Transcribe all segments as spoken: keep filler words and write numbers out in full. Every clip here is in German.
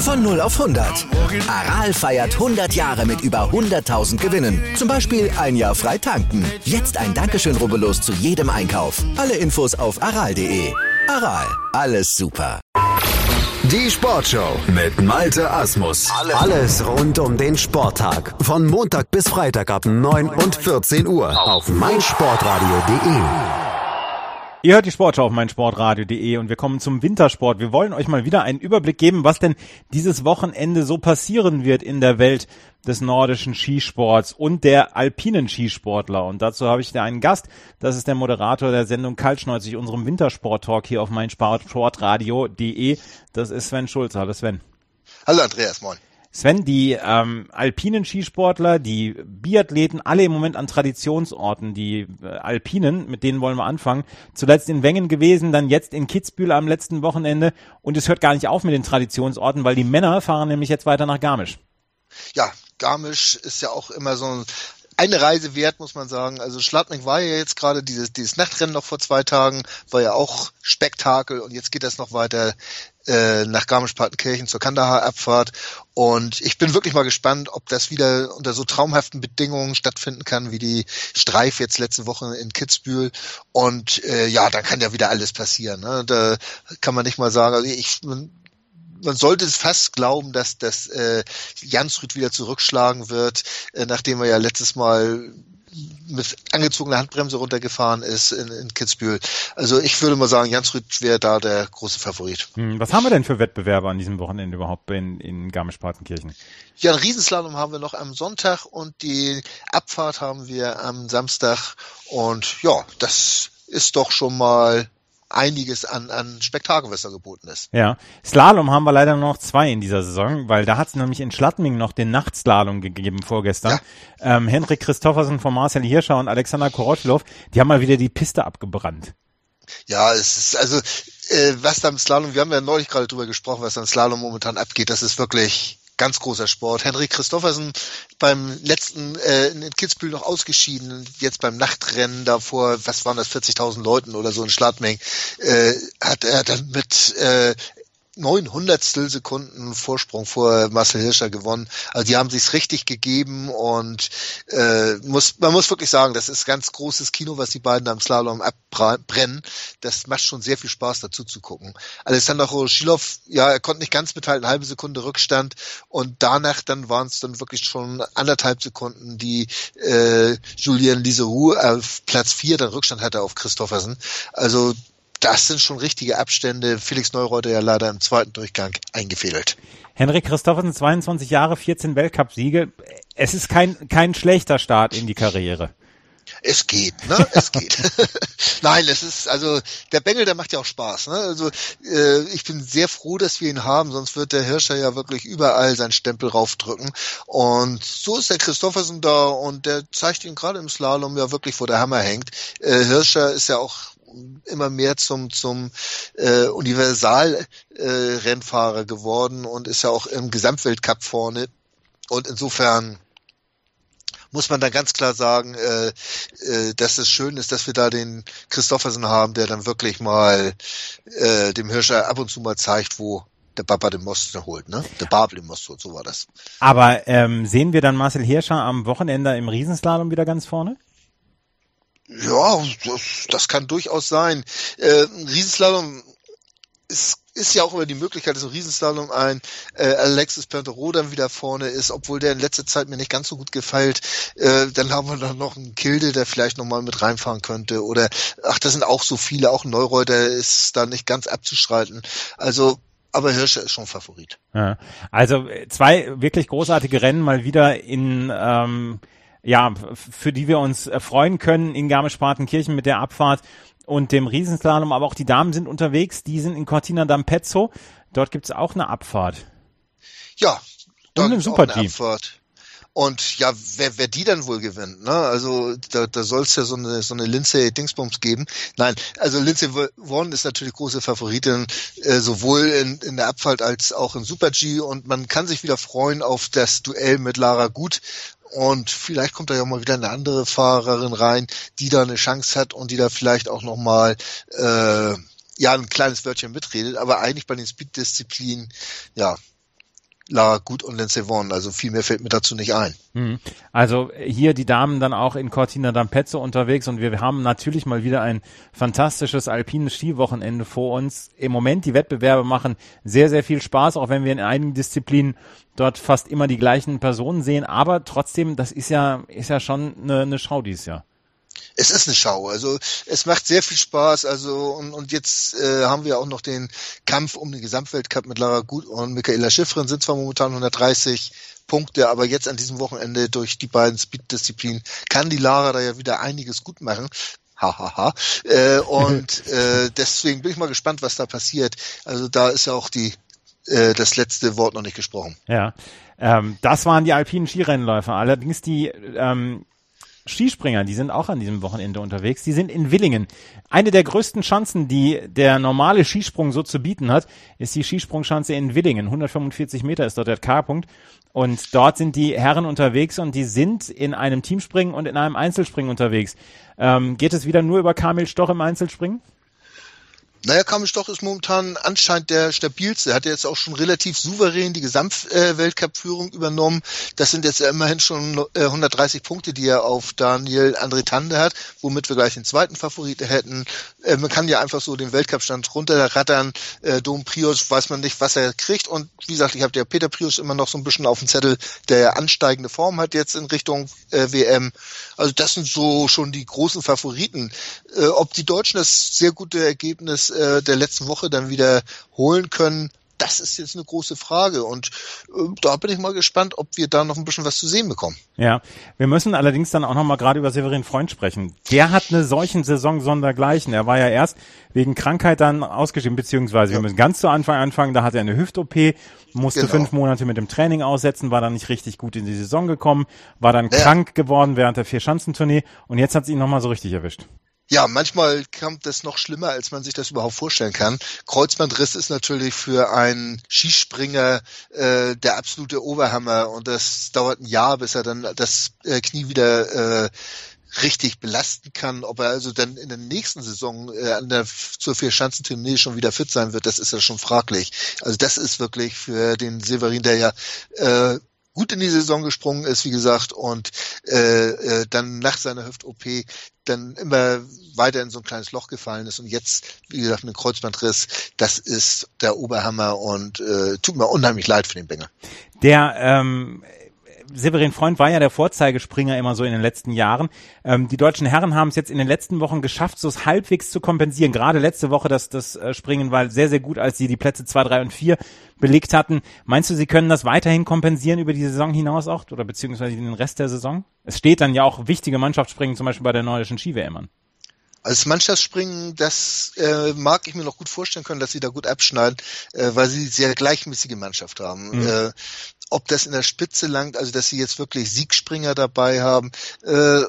Von null auf hundert. Aral feiert hundert Jahre mit über hunderttausend Gewinnen. Zum Beispiel ein Jahr frei tanken. Jetzt ein Dankeschön, rubbellos zu jedem Einkauf. Alle Infos auf aral punkt de. Aral, alles super. Die Sportshow mit Malte Asmus. Alles rund um den Sporttag. Von Montag bis Freitag ab neun und vierzehn Uhr auf meinsportradio punkt de. Ihr hört die Sportschau auf meinsportradio punkt de und wir kommen zum Wintersport. Wir wollen euch mal wieder einen Überblick geben, was denn dieses Wochenende so passieren wird in der Welt des nordischen Skisports und der alpinen Skisportler. Und dazu habe ich da einen Gast, das ist der Moderator der Sendung Kaltschneuzig, unserem Wintersport-Talk hier auf meinsportradio punkt de. Das ist Sven Schulze. Hallo Sven. Hallo Andreas, moin. Sven, die ähm, alpinen Skisportler, die Biathleten, alle im Moment an Traditionsorten, die äh, Alpinen, mit denen wollen wir anfangen. Zuletzt in Wengen gewesen, dann jetzt in Kitzbühel am letzten Wochenende und es hört gar nicht auf mit den Traditionsorten, weil die Männer fahren nämlich jetzt weiter nach Garmisch. Ja, Garmisch ist ja auch immer so ein eine Reise wert, muss man sagen. Also Schladming war ja jetzt gerade dieses, dieses Nachtrennen noch vor zwei Tagen, war ja auch Spektakel und jetzt geht das noch weiter äh, nach Garmisch-Partenkirchen zur Kandahar-Abfahrt und ich bin wirklich mal gespannt, ob das wieder unter so traumhaften Bedingungen stattfinden kann, wie die Streif jetzt letzte Woche in Kitzbühel und äh, ja, dann kann ja wieder alles passieren. Ne? Da kann man nicht mal sagen, also ich man sollte es fast glauben, dass dass äh, Jansrud wieder zurückschlagen wird, äh, nachdem er ja letztes Mal mit angezogener Handbremse runtergefahren ist in, in Kitzbühel. Also ich würde mal sagen, Jansrud wäre da der große Favorit. Hm, was haben wir denn für Wettbewerbe an diesem Wochenende überhaupt in, in Garmisch-Partenkirchen? Ja, einen Riesenslalom haben wir noch am Sonntag und die Abfahrt haben wir am Samstag und ja, das ist doch schon mal einiges an, an Spektakel, was da geboten ist. Ja, Slalom haben wir leider nur noch zwei in dieser Saison, weil da hat es nämlich in Schladming noch den Nachtslalom gegeben vorgestern. Ja. Ähm, Henrik Christoffersen von Marcel Hirscher und Alexander Koroschlow, die haben mal wieder die Piste abgebrannt. Ja, es ist also, äh, was da im Slalom, wir haben ja neulich gerade drüber gesprochen, was da im Slalom momentan abgeht, das ist wirklich ganz großer Sport. Henrik Christoffersen beim letzten äh, in Kitzbühel noch ausgeschieden, jetzt beim Nachtrennen davor, was waren das, vierzigtausend Leuten oder so in Schladming, äh, hat er dann mit äh, neun Hundertstel Sekunden Vorsprung vor Marcel Hirscher gewonnen. Also die haben sich's richtig gegeben und äh, muss man muss wirklich sagen, das ist ganz großes Kino, was die beiden am Slalom abbrennen. Das macht schon sehr viel Spaß, dazu zu gucken. Alexander Koroschlow, ja, er konnte nicht ganz mithalten, eine halbe Sekunde Rückstand und danach dann waren es dann wirklich schon anderthalb Sekunden, die äh, Julien Liseroux auf Platz vier dann Rückstand hatte auf Christoffersen. Also das sind schon richtige Abstände. Felix Neureuter ja leider im zweiten Durchgang eingefädelt. Henrik Christoffersen, zweiundzwanzig Jahre, vierzehn Weltcupsiege. Es ist kein kein schlechter Start in die Karriere. Es geht, ne? Es geht. Nein, es ist, also der Bengel, der macht ja auch Spaß, ne? Also äh, ich bin sehr froh, dass wir ihn haben, sonst wird der Hirscher ja wirklich überall seinen Stempel raufdrücken. Und so ist der Christoffersen da und der zeigt ihn gerade im Slalom ja wirklich, wo der Hammer hängt. Äh, Hirscher ist ja auch immer mehr zum zum äh, Universal-Rennfahrer äh, geworden und ist ja auch im Gesamtweltcup vorne. Und insofern muss man da ganz klar sagen, äh, äh, dass es schön ist, dass wir da den Christoffersen haben, der dann wirklich mal äh, dem Hirscher ab und zu mal zeigt, wo der Papa den Most holt, ne? Der Babel den Most holt, so war das. Aber ähm, sehen wir dann Marcel Hirscher am Wochenende im Riesenslalom wieder ganz vorne? Ja, das, das kann durchaus sein. Äh, ein Riesenslalom ist, ist ja auch immer die Möglichkeit, dass ein Riesenslalom ein äh, Alexis Pinturault dann wieder vorne ist, obwohl der in letzter Zeit mir nicht ganz so gut gefällt. Äh, dann haben wir dann noch einen Kilde, der vielleicht nochmal mit reinfahren könnte. Oder, ach, das sind auch so viele, auch ein Neureuter ist da nicht ganz abzuschreiten. Also, aber Hirscher ist schon Favorit. Ja, also zwei wirklich großartige Rennen mal wieder in... Ähm ja, für die wir uns freuen können in Garmisch-Partenkirchen mit der Abfahrt und dem Riesenslalom, aber auch die Damen sind unterwegs, die sind in Cortina d'Ampezzo, dort gibt's auch eine Abfahrt. Ja, und eine Super-G. Und ja, wer, wer die dann wohl gewinnt, ne? Also da, da soll es ja so eine so eine Lindsay Dingsbums geben. Nein, also Lindsay Vonn ist natürlich große Favoritin, äh, sowohl in, in der Abfahrt als auch im Super-G und man kann sich wieder freuen auf das Duell mit Lara Gut. Und vielleicht kommt da ja mal wieder eine andere Fahrerin rein, die da eine Chance hat und die da vielleicht auch nochmal äh, ja ein kleines Wörtchen mitredet. Aber eigentlich bei den Speed-Disziplinen, ja, Lara Gut und Lindsey Vonn. Also viel mehr fällt mir dazu nicht ein. Also hier die Damen dann auch in Cortina d'Ampezzo unterwegs und wir haben natürlich mal wieder ein fantastisches alpines Skiwochenende vor uns. Im Moment die Wettbewerbe machen sehr, sehr viel Spaß, auch wenn wir in einigen Disziplinen dort fast immer die gleichen Personen sehen, aber trotzdem, das ist ja, ist ja schon eine, eine Schau dieses Jahr. Es ist eine Schau, also es macht sehr viel Spaß, also und, und jetzt äh, haben wir auch noch den Kampf um den Gesamtweltcup mit Lara Gut und Michaela Schifrin, sind zwar momentan hundertdreißig Punkte, aber jetzt an diesem Wochenende durch die beiden Speed-Disziplinen kann die Lara da ja wieder einiges gut machen. Hahaha. Ha, ha. äh, und äh, deswegen bin ich mal gespannt, was da passiert. Also da ist ja auch die äh, das letzte Wort noch nicht gesprochen. Ja, ähm, das waren die alpinen Skirennläufer. Allerdings die ähm, Skispringer, die sind auch an diesem Wochenende unterwegs. Die sind in Willingen. Eine der größten Schanzen, die der normale Skisprung so zu bieten hat, ist die Skisprungschanze in Willingen. hundertfünfundvierzig Meter ist dort der K-Punkt. Und dort sind die Herren unterwegs und die sind in einem Teamspringen und in einem Einzelspringen unterwegs. Ähm, geht es wieder nur über Kamil Stoch im Einzelspringen? Naja, Kamil Stoch ist momentan anscheinend der stabilste. Er hat ja jetzt auch schon relativ souverän die Gesamtweltcup-Führung übernommen. Das sind jetzt immerhin schon hundertdreißig Punkte, die er auf Daniel André Tande hat, womit wir gleich den zweiten Favoriten hätten. Äh, man kann ja einfach so den Weltcup-Stand runterrattern. Äh, Dom Prios weiß man nicht, was er kriegt. Und wie gesagt, ich habe ja Peter Prios immer noch so ein bisschen auf dem Zettel, der ansteigende Form hat jetzt in Richtung äh, W M. Also das sind so schon die großen Favoriten. Äh, ob die Deutschen das sehr gute Ergebnis der letzten Woche dann wieder holen können, das ist jetzt eine große Frage und äh, da bin ich mal gespannt, ob wir da noch ein bisschen was zu sehen bekommen. Ja, wir müssen allerdings dann auch noch mal gerade über Severin Freund sprechen. Der hat eine solchen Saison sondergleichen. Er war ja erst wegen Krankheit dann ausgeschieden, beziehungsweise ja. wir müssen ganz zu Anfang anfangen, da hat er eine Hüft-O P, musste genau. fünf Monate mit dem Training aussetzen, war dann nicht richtig gut in die Saison gekommen, war dann ja. krank geworden während der Vier-Schanzentournee und jetzt hat es ihn noch mal so richtig erwischt. Ja, manchmal kommt das noch schlimmer, als man sich das überhaupt vorstellen kann. Kreuzbandriss ist natürlich für einen Skispringer äh, der absolute Oberhammer und das dauert ein Jahr, bis er dann das äh, Knie wieder äh, richtig belasten kann. Ob er also dann in der nächsten Saison äh, an der zur Vier-Schanzentournee schon wieder fit sein wird, das ist ja schon fraglich. Also das ist wirklich für den Severin, der ja äh, gut in die Saison gesprungen ist, wie gesagt, und äh, äh, dann nach seiner Hüft-O P dann immer weiter in so ein kleines Loch gefallen ist und jetzt, wie gesagt, mit dem Kreuzbandriss, das ist der Oberhammer und äh, tut mir unheimlich leid für den Bengel. Der ähm Severin Freund war ja der Vorzeigespringer immer so in den letzten Jahren. Ähm, die deutschen Herren haben es jetzt in den letzten Wochen geschafft, so es halbwegs zu kompensieren. Gerade letzte Woche das, das äh, Springen war sehr, sehr gut, als sie die Plätze zwei, drei und vier belegt hatten. Meinst du, sie können das weiterhin kompensieren über die Saison hinaus auch oder beziehungsweise den Rest der Saison? Es steht dann ja auch wichtige Mannschaftsspringen, zum Beispiel bei der nordischen Ski-W M an. Als Mannschaftsspringen, das äh, mag ich mir noch gut vorstellen können, dass sie da gut abschneiden, äh, weil sie sehr gleichmäßige Mannschaft haben. Mhm. Äh, ob das in der Spitze langt, also dass sie jetzt wirklich Siegspringer dabei haben, äh,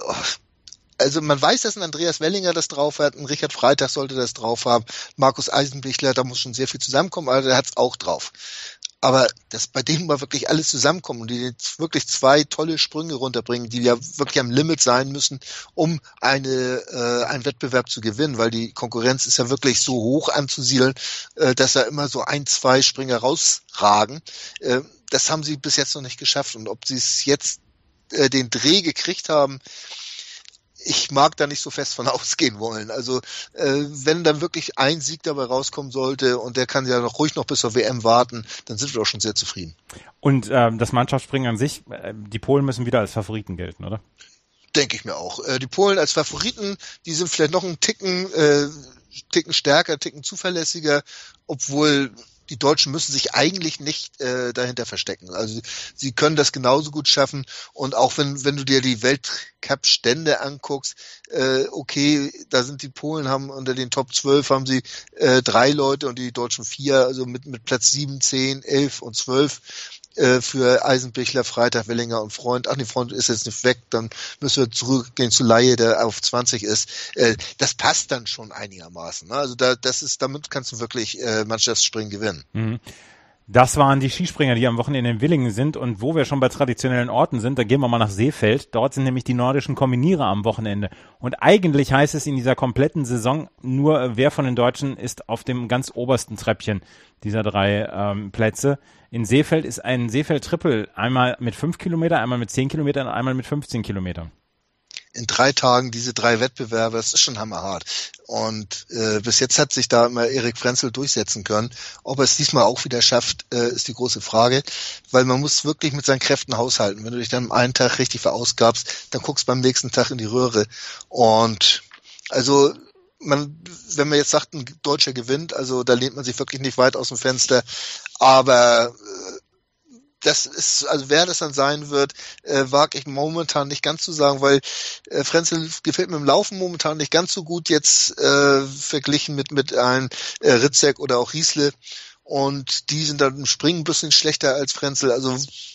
also man weiß, dass ein Andreas Wellinger das drauf hat, ein Richard Freitag sollte das drauf haben, Markus Eisenbichler, da muss schon sehr viel zusammenkommen, aber der hat es auch drauf. Aber dass bei denen mal wirklich alles zusammenkommt und die jetzt wirklich zwei tolle Sprünge runterbringen, die ja wirklich am Limit sein müssen, um eine äh, einen Wettbewerb zu gewinnen, weil die Konkurrenz ist ja wirklich so hoch anzusiedeln, äh, dass da immer so ein, zwei Springer rausragen. Äh, das haben sie bis jetzt noch nicht geschafft. Und ob sie es jetzt äh, den Dreh gekriegt haben, ich mag da nicht so fest von ausgehen wollen. Also äh, wenn dann wirklich ein Sieg dabei rauskommen sollte und der kann ja noch ruhig noch bis zur W M warten, dann sind wir auch schon sehr zufrieden. Und ähm, das Mannschaftsspringen an sich, äh, die Polen müssen wieder als Favoriten gelten, oder? Denke ich mir auch. Äh, die Polen als Favoriten, die sind vielleicht noch einen Ticken, äh, Ticken stärker, Ticken zuverlässiger, obwohl die Deutschen müssen sich eigentlich nicht äh, dahinter verstecken. Also sie können das genauso gut schaffen. Und auch wenn wenn du dir die Weltcup-Stände anguckst, äh, okay, da sind die Polen, haben unter den Top zwölf haben sie äh, drei Leute und die Deutschen vier, also mit mit Platz sieben, zehn, elf und zwölf äh, für Eisenbichler, Freitag, Wellinger und Freund. Ach nee, Freund ist jetzt nicht weg, dann müssen wir zurückgehen zu Laie, der auf zwanzig ist. Äh, das passt dann schon einigermaßen. Ne? Also da das ist damit kannst du wirklich äh, Mannschaftsspringen gewinnen. Mhm. Das waren die Skispringer, die am Wochenende in Willingen sind, und wo wir schon bei traditionellen Orten sind, da gehen wir mal nach Seefeld. Dort sind nämlich die nordischen Kombinierer am Wochenende. Und eigentlich heißt es in dieser kompletten Saison nur, wer von den Deutschen ist auf dem ganz obersten Treppchen dieser drei ähm, Plätze. In Seefeld ist ein Seefeld-Triple, einmal mit fünf Kilometer, einmal mit zehn Kilometern und einmal mit fünfzehn Kilometern. In drei Tagen diese drei Wettbewerbe, das ist schon hammerhart. Und äh, bis jetzt hat sich da immer Erik Frenzel durchsetzen können. Ob er es diesmal auch wieder schafft, äh, ist die große Frage, weil man muss wirklich mit seinen Kräften haushalten. Wenn du dich dann am einen Tag richtig verausgabst, dann guckst du beim nächsten Tag in die Röhre. Und also man, wenn man jetzt sagt, ein Deutscher gewinnt, also da lehnt man sich wirklich nicht weit aus dem Fenster, aber äh, das ist, also wer das dann sein wird, äh, wage ich momentan nicht ganz zu sagen, weil äh, Frenzel gefällt mir im Laufen momentan nicht ganz so gut jetzt äh, verglichen mit mit einem äh, Ritzek oder auch Riesle, und die sind dann im Springen ein bisschen schlechter als Frenzel, also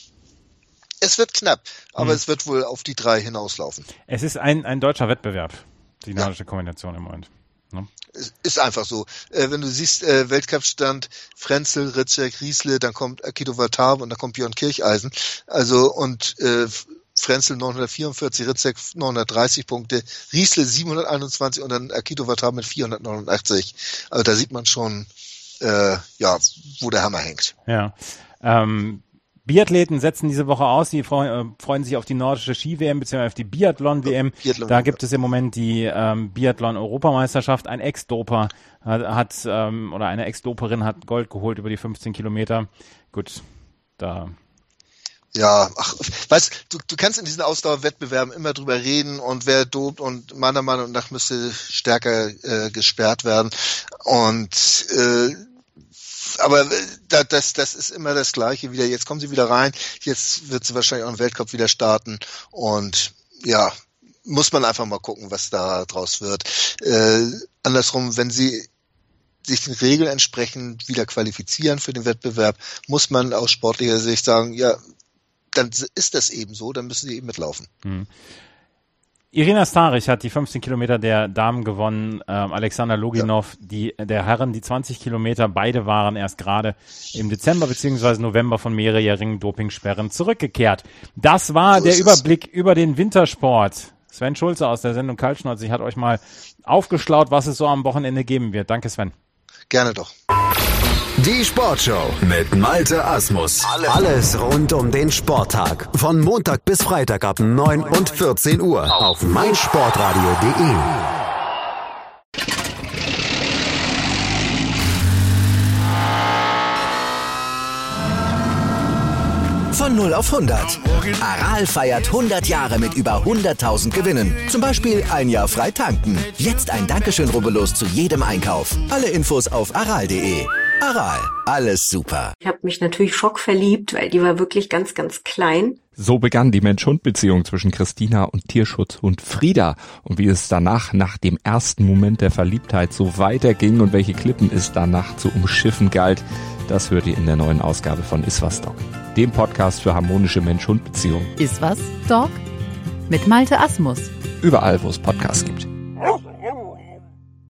es wird knapp, aber mhm. es wird wohl auf die drei hinauslaufen. Es ist ein ein deutscher Wettbewerb, die nordische ja. Kombination im Moment. Ne? Ist einfach so. Äh, wenn du siehst, äh, Weltcup-Stand, Frenzel, Ritzek, Riesle, dann kommt Akito Vatav und dann kommt Björn Kircheisen. Also, und äh, Frenzel neunhundertvierundvierzig, Ritzek neunhundertdreißig Punkte, Riesle siebenhunderteinundzwanzig und dann Akito Vatav mit vierhundertneunundachtzig. Also da sieht man schon, äh, ja, wo der Hammer hängt. Ja. Ähm, Biathleten setzen diese Woche aus, die freuen, äh, freuen sich auf die nordische Ski-W M bzw. auf die Biathlon-W M. Biathlon, da gibt es im Moment die ähm, Biathlon-Europameisterschaft. Ein Ex-Doper hat, hat ähm, oder eine Ex-Doperin hat Gold geholt über die fünfzehn Kilometer. Gut, da... Ja, ach, weißt du, du kannst in diesen Ausdauerwettbewerben immer drüber reden und wer dopt, und meiner Meinung nach müsste stärker äh, gesperrt werden. Und äh, aber das, das ist immer das Gleiche wieder. Jetzt kommen sie wieder rein. Jetzt wird sie wahrscheinlich auch im Weltcup wieder starten. Und ja, muss man einfach mal gucken, was da draus wird. Äh, andersrum, wenn sie sich den Regeln entsprechend wieder qualifizieren für den Wettbewerb, muss man aus sportlicher Sicht sagen, ja, dann ist das eben so, dann müssen sie eben mitlaufen. Hm. Irina Staric hat die fünfzehn Kilometer der Damen gewonnen, ähm, Alexander Loginov, ja. die der Herren die zwanzig Kilometer, beide waren erst gerade im Dezember bzw. November von mehrjährigen Dopingsperren zurückgekehrt. Das war so der Überblick es. über den Wintersport. Sven Schulze aus der Sendung Kaltschnäuzig hat euch mal aufgeschlaut, was es so am Wochenende geben wird. Danke, Sven. Gerne doch. Die Sportshow mit Malte Asmus. Alles rund um den Sporttag. Von Montag bis Freitag ab neun und vierzehn Uhr auf meinsportradio punkt de. Von null auf hundert. Aral feiert hundert Jahre mit über hunderttausend Gewinnen. Zum Beispiel ein Jahr frei tanken. Jetzt ein Dankeschön, rubbellos zu jedem Einkauf. Alle Infos auf aral punkt de. Aral, alles super. Ich habe mich natürlich schockverliebt, weil die war wirklich ganz, ganz klein. So begann die Mensch-Hund-Beziehung zwischen Christina und Tierschutzhund Frieda. Und wie es danach, nach dem ersten Moment der Verliebtheit, so weiterging und welche Klippen es danach zu umschiffen galt, das hört ihr in der neuen Ausgabe von Iswas Dog, dem Podcast für harmonische Mensch-Hund-Beziehungen. Iswas Dog? Mit Malte Asmus. Überall, wo es Podcasts gibt.